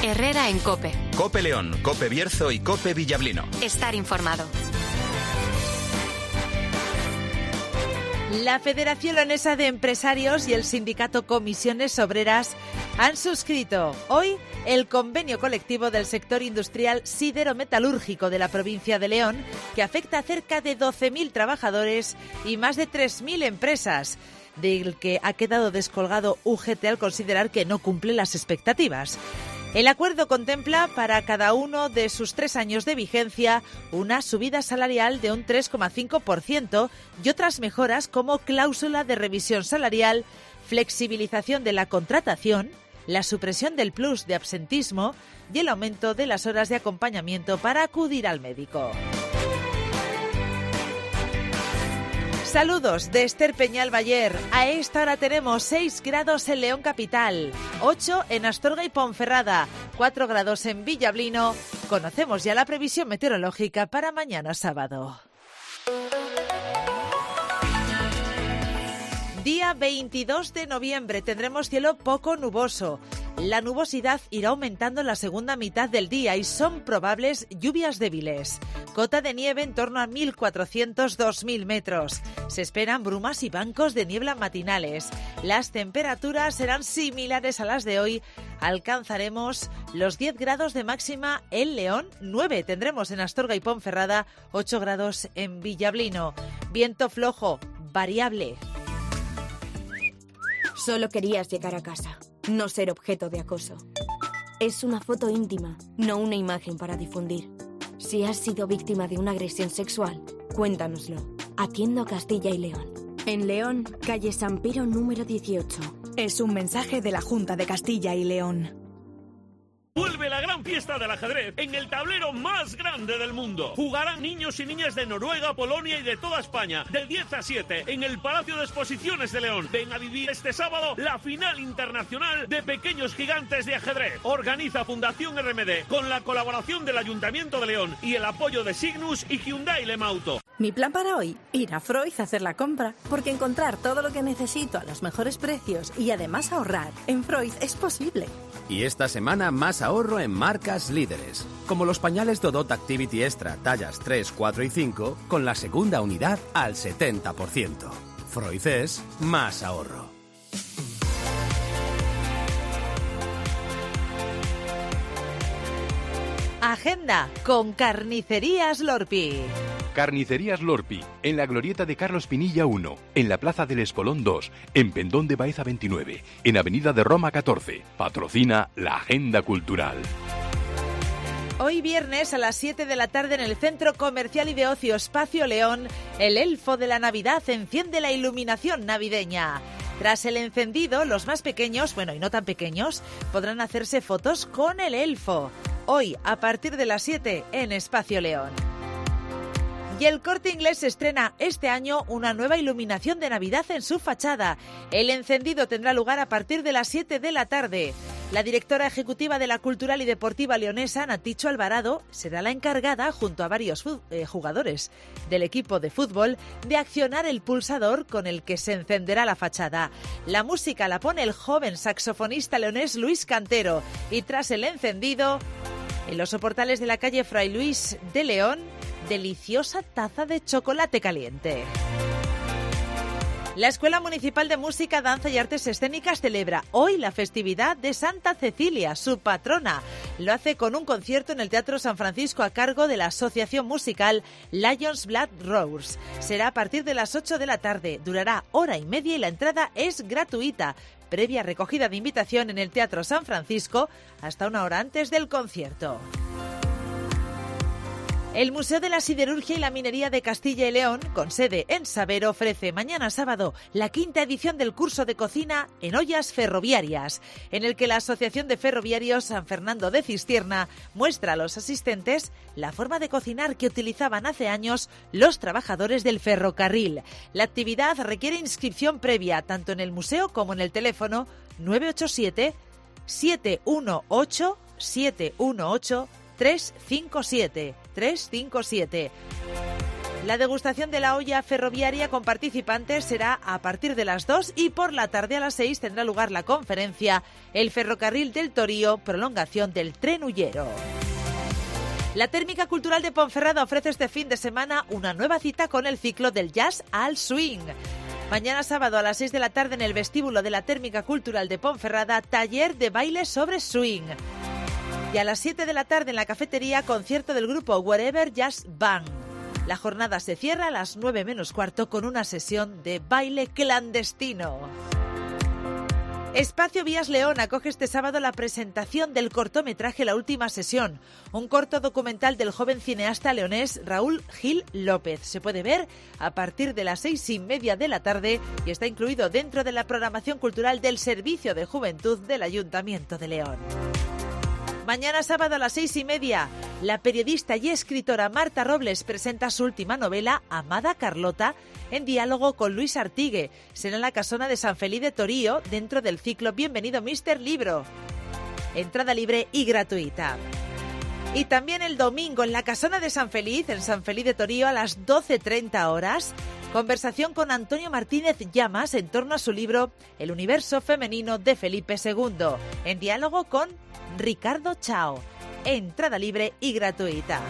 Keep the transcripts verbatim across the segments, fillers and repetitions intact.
Herrera en COPE. COPE León, COPE Bierzo y COPE Villablino. Estar informado. La Federación Leonesa de Empresarios y el sindicato Comisiones Obreras han suscrito hoy el convenio colectivo del sector industrial sidero-metalúrgico de la provincia de León, que afecta a cerca de doce mil trabajadores y más de tres mil empresas, del que ha quedado descolgado U G T al considerar que no cumple las expectativas. El acuerdo contempla para cada uno de sus tres años de vigencia una subida salarial de un tres coma cinco por ciento y otras mejoras como cláusula de revisión salarial, flexibilización de la contratación, la supresión del plus de absentismo y el aumento de las horas de acompañamiento para acudir al médico. Saludos de Esther Peñal Bayer. A esta hora tenemos seis grados en León Capital, ocho en Astorga y Ponferrada, cuatro grados en Villablino. Conocemos ya la previsión meteorológica para mañana sábado. Día veintidós de noviembre tendremos cielo poco nuboso. La nubosidad irá aumentando en la segunda mitad del día y son probables lluvias débiles. Cota de nieve en torno a mil cuatrocientos a dos mil metros. Se esperan brumas y bancos de niebla matinales. Las temperaturas serán similares a las de hoy. Alcanzaremos los diez grados de máxima en León, nueve tendremos en Astorga y Ponferrada, ocho grados en Villablino. Viento flojo, variable. Solo querías llegar a casa, no ser objeto de acoso. Es una foto íntima, no una imagen para difundir. Si has sido víctima de una agresión sexual, cuéntanoslo. Atiendo a Castilla y León. En León, calle San Piro número dieciocho. Es un mensaje de la Junta de Castilla y León. Vuelve la gran fiesta del ajedrez en el tablero más grande del mundo. Jugarán niños y niñas de Noruega, Polonia y de toda España, del diez a siete, en el Palacio de Exposiciones de León. Ven a vivir este sábado la final internacional de Pequeños Gigantes de Ajedrez. Organiza Fundación R M D, con la colaboración del Ayuntamiento de León y el apoyo de Signus y Hyundai Lemauto. Mi plan para hoy, ir a Freud a hacer la compra, porque encontrar todo lo que necesito a los mejores precios y además ahorrar en Freud es posible. Y esta semana más ahorro en marcas líderes, como los pañales Dodot Activity Extra tallas tres, cuatro y cinco, con la segunda unidad al setenta por ciento. Freud es más ahorro. Agenda con Carnicerías Lorpi. Carnicerías Lorpi, en la glorieta de Carlos Pinilla uno, en la Plaza del Espolón dos, en Pendón de Baeza veintinueve, en Avenida de Roma catorce. Patrocina la Agenda Cultural. Hoy viernes a las siete de la tarde en el Centro Comercial y de Ocio Espacio León, el Elfo de la Navidad enciende la iluminación navideña. Tras el encendido, los más pequeños, bueno y no tan pequeños, podrán hacerse fotos con el Elfo. Hoy, a partir de las siete, en Espacio León. Y el Corte Inglés estrena este año una nueva iluminación de Navidad en su fachada. El encendido tendrá lugar a partir de las siete de la tarde. La directora ejecutiva de la Cultural y Deportiva Leonesa, Naticho Alvarado, será la encargada, junto a varios eh, jugadores del equipo de fútbol, de accionar el pulsador con el que se encenderá la fachada. La música la pone el joven saxofonista leonés Luis Cantero. Y tras el encendido, en los soportales de la calle Fray Luis de León, deliciosa taza de chocolate caliente. La Escuela Municipal de Música, Danza y Artes Escénicas celebra hoy la festividad de Santa Cecilia, su patrona. Lo hace con un concierto en el Teatro San Francisco a cargo de la asociación musical Lions Blood Roars. Será a partir de las ocho de la tarde, durará hora y media y la entrada es gratuita. Previa recogida de invitación en el Teatro San Francisco hasta una hora antes del concierto. El Museo de la Siderurgia y la Minería de Castilla y León, con sede en Saber, ofrece mañana sábado la quinta edición del curso de cocina en ollas ferroviarias, en el que la Asociación de Ferroviarios San Fernando de Cistierna muestra a los asistentes la forma de cocinar que utilizaban hace años los trabajadores del ferrocarril. La actividad requiere inscripción previa tanto en el museo como en el teléfono nueve ocho siete, siete uno ocho, siete uno ocho, tres cinco siete, tres cinco siete. La degustación de la olla ferroviaria con participantes será a partir de las dos y por la tarde a las seis tendrá lugar la conferencia El ferrocarril del Torío, prolongación del tren Ullero. La Térmica Cultural de Ponferrada ofrece este fin de semana una nueva cita con el ciclo del jazz al swing. Mañana sábado a las seis de la tarde en el vestíbulo de la Térmica Cultural de Ponferrada, taller de baile sobre swing. Y a las siete de la tarde en la cafetería, concierto del grupo Wherever Jazz Band. La jornada se cierra a las nueve menos cuarto con una sesión de baile clandestino. Espacio Vías León acoge este sábado la presentación del cortometraje La Última Sesión, un corto documental del joven cineasta leonés Raúl Gil López. Se puede ver a partir de las seis y media de la tarde y está incluido dentro de la programación cultural del Servicio de Juventud del Ayuntamiento de León. Mañana sábado a las seis y media, la periodista y escritora Marta Robles presenta su última novela, Amada Carlota, en diálogo con Luis Artigue. Será en la Casona de San Feliz de Torío, dentro del ciclo Bienvenido míster Libro. Entrada libre y gratuita. Y también el domingo en la Casona de San Feliz, en San Feliz de Torío, a las doce treinta horas, conversación con Antonio Martínez Llamas en torno a su libro El universo femenino de Felipe segundo, en diálogo con Ricardo Chao. Entrada libre y gratuita.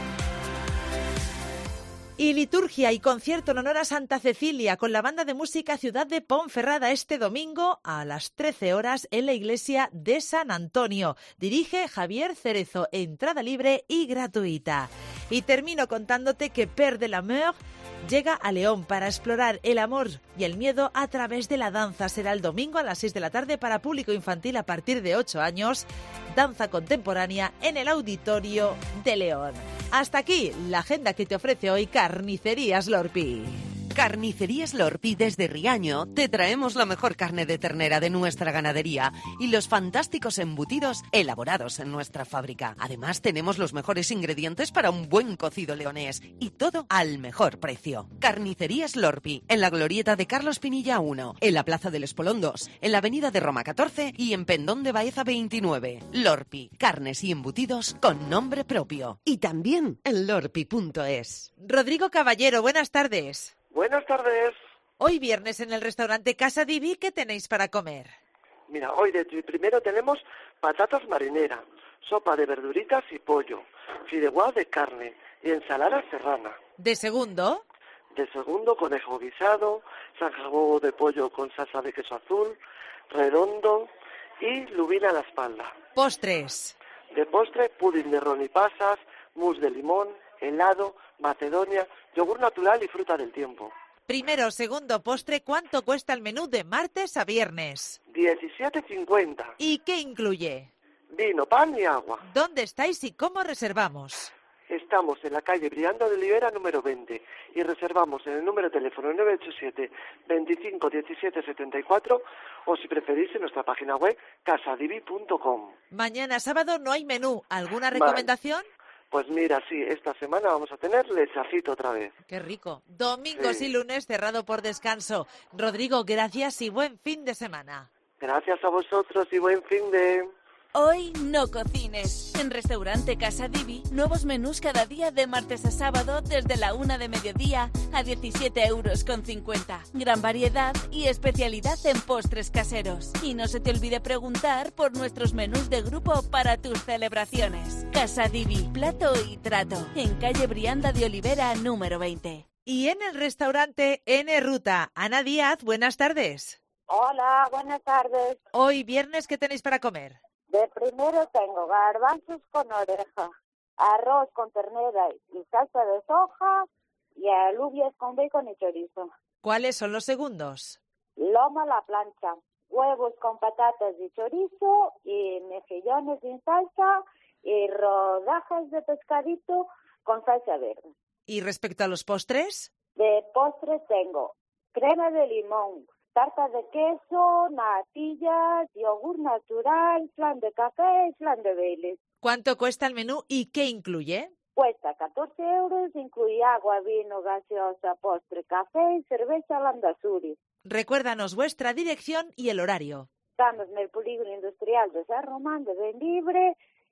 Y liturgia y concierto en honor a Santa Cecilia con la banda de música Ciudad de Ponferrada este domingo a las trece horas en la iglesia de San Antonio. Dirige Javier Cerezo. Entrada libre y gratuita. Y termino contándote que Père de la Mer llega a León para explorar el amor y el miedo a través de la danza. Será el domingo a las seis de la tarde para público infantil a partir de ocho años. Danza contemporánea en el Auditorio de León. Hasta aquí la agenda que te ofrece hoy Carnicerías Lorpi. Carnicerías Lorpi desde Riaño te traemos la mejor carne de ternera de nuestra ganadería y los fantásticos embutidos elaborados en nuestra fábrica. Además tenemos los mejores ingredientes para un buen cocido leonés y todo al mejor precio. Carnicerías Lorpi en la glorieta de Carlos Pinilla uno, en la Plaza del Espolón dos, en la Avenida de Roma catorce y en Pendón de Baeza veintinueve. Lorpi, carnes y embutidos con nombre propio. Y también en lorpi punto es. Rodrigo Caballero, buenas tardes. Buenas tardes. Hoy viernes en el restaurante Casa Divi, ¿qué tenéis para comer? Mira, hoy de primero tenemos patatas marineras, sopa de verduritas y pollo, fideuá de carne y ensalada serrana. ¿De segundo? De segundo, conejo guisado, sanjahuevo de pollo con salsa de queso azul, redondo y lubina a la espalda. Postres. De postre, pudín de ron y pasas, mousse de limón, helado, macedonia, yogur natural y fruta del tiempo. Primero, segundo, postre, ¿cuánto cuesta el menú de martes a viernes? diecisiete cincuenta. ¿Y qué incluye? Vino, pan y agua. ¿Dónde estáis y cómo reservamos? Estamos en la calle Brianda de Olivera número veinte y reservamos en el número de teléfono nueve ocho siete, veinticinco diecisiete setenta y cuatro o si preferís en nuestra página web casadivi punto com. Mañana sábado no hay menú. ¿Alguna recomendación? Vale. Pues mira, sí, esta semana vamos a tener lechacito otra vez. Qué rico. Domingos sí. y lunes cerrado por descanso. Rodrigo, gracias y buen fin de semana. Gracias a vosotros y buen fin de... Hoy no cocines. En Restaurante Casa Divi, nuevos menús cada día de martes a sábado desde la una de mediodía a diecisiete euros con cincuenta. Gran variedad y especialidad en postres caseros. Y no se te olvide preguntar por nuestros menús de grupo para tus celebraciones. Casa Divi, plato y trato. En calle Brianda de Olivera número veinte. Y en el restaurante N Ruta, Ana Díaz, buenas tardes. Hola, buenas tardes. Hoy viernes, ¿qué tenéis para comer? De primero tengo garbanzos con oreja, arroz con ternera y salsa de soja y alubias con bacon y chorizo. ¿Cuáles son los segundos? Lomo a la plancha, huevos con patatas y chorizo y mejillones sin salsa y rodajas de pescadito con salsa verde. ¿Y respecto a los postres? De postres tengo crema de limón, tarta de queso, natillas, yogur natural, flan de café y flan de Baileys. ¿Cuánto cuesta el menú y qué incluye? Cuesta catorce euros, incluye agua, vino, gaseosa, postre, café y cerveza Landazuri. Recuérdanos vuestra dirección y el horario. Estamos en el polígono industrial de San Román de Benlibre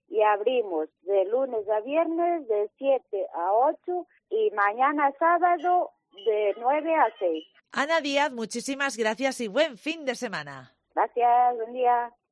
y abrimos de lunes a viernes de siete a ocho y mañana sábado de nueve a seis. Ana Díaz, muchísimas gracias y buen fin de semana. Gracias, buen día.